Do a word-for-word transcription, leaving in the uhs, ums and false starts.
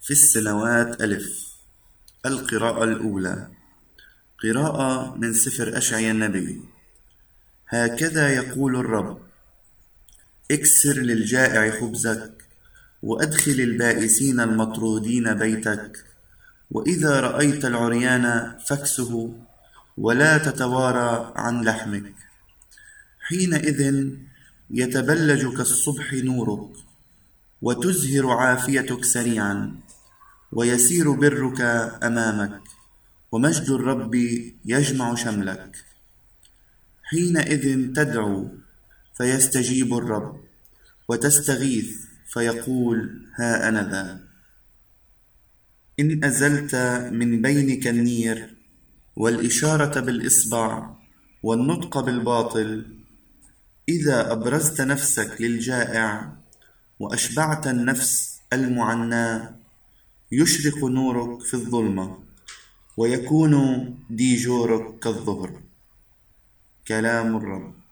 في السنوات ألف. القراءة الأولى، قراءة من سفر أشعيا النبي. هكذا يقول الرب: اكسر للجائع خبزك، وأدخل البائسين المطرودين بيتك، وإذا رأيت العريان فاكسه، ولا تتوارى عن لحمك. حينئذ يتبلج كالصبح نورك، وتزهر عافيتك سريعا، ويسير برك أمامك، ومجد الرب يجمع شملك. حينئذ تدعو فيستجيب الرب، وتستغيث فيقول: ها أنا ذا. إن أزلت من بينك النير، والإشارة بالإصبع، والنطق بالباطل، إذا أبرزت نفسك للجائع، وأشبعت النفس المعناة، يشرق نورك في الظلمة، ويكون ديجورك كالظهر. كلام الرب.